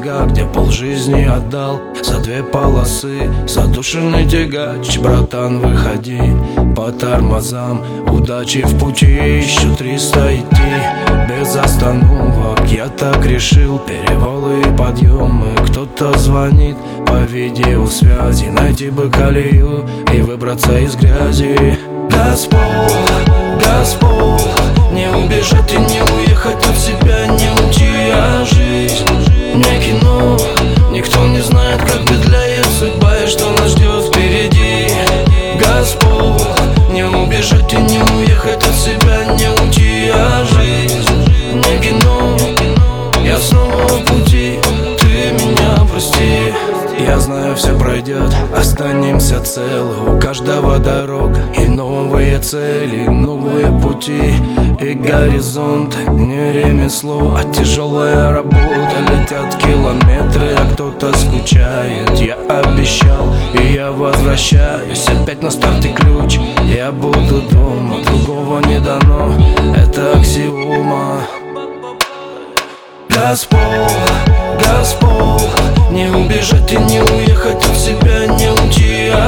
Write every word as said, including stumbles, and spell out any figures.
берега, где полжизни отдал за две полосы. Задушенный тягач, братан, выходи по тормозам. Удачи в пути, еще триста идти без остановок. Я так решил, перевалы и подъемы. Кто-то звонит по видеосвязи. Найти бы колею и выбраться из грязи. Газпол, Газпол, не убежать и не уехать от себя, не уйти, а жизнь не кино. Никто не знает, как бедляет судьба и что нас ждет впереди. Газпол, не убежать и не уехать от себя, не уйти, а жизнь не кино. Я снова в пути, ты меня прости. Я знаю, все пройдет, останемся целы. У каждого дорога и новые цели, новые пути и горизонт. Не ремесло, а тяжелая работа. Летят километры, а кто-то скучает. Я обещал, и я возвращаюсь. Опять на старте ключ, я буду дома. Другого не дано, это аксиома. Газпол, Газпол, не убежать и не уехать от себя, не уйти,